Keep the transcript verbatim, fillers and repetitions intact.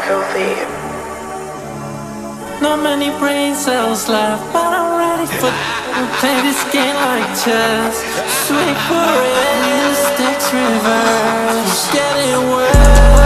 filthy. Not many brain cells left, but I'm ready for to play this game like chess. Swing for it, sticks reverse. Getting worse.